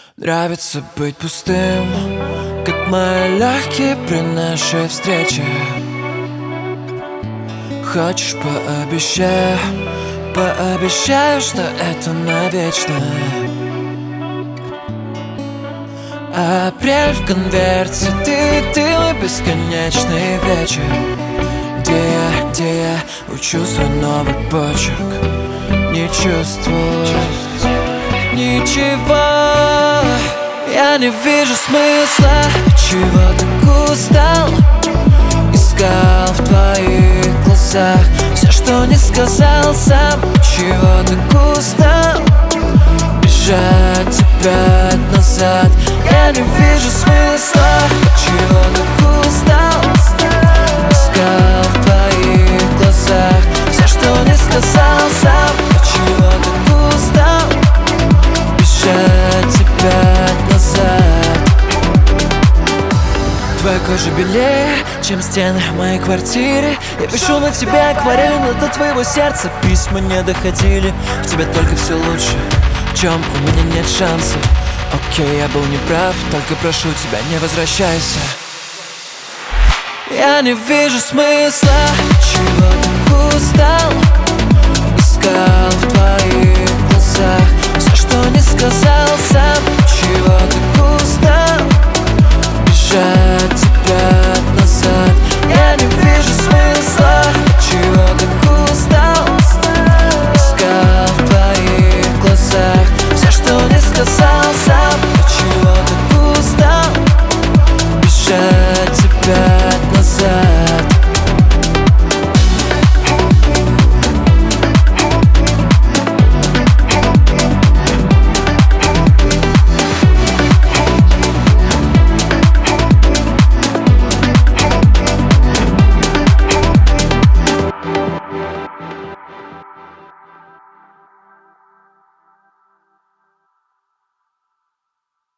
Нравится быть пустым, как мои легкие при нашей встрече. Хочешь, пообещаю, что это навечно. Апрель в конверте, ты мой бесконечный вечер, где я учу свой новый почерк. Не чувствую ничего, я не вижу смысла. Чего так устал? Искал в твоих глазах все, что не сказал сам. Чего так устал? Бежать опять назад. Я не вижу смысла. Чего так устал? Искал в твоих глазах все, что не сказал сам. Чего так устал? Бежать опять назад. Твоя кожа белее, чем стены моей квартиры. Я пишу на тебя акварелью, но до твоего сердца письма не доходили. В тебе только все лучше, в чем у меня нет шансов. Окей, я был неправ, только прошу тебя, не возвращайся. Я не вижу смысла. Чего так устал? Искал в твоих глазах все, что не сказал.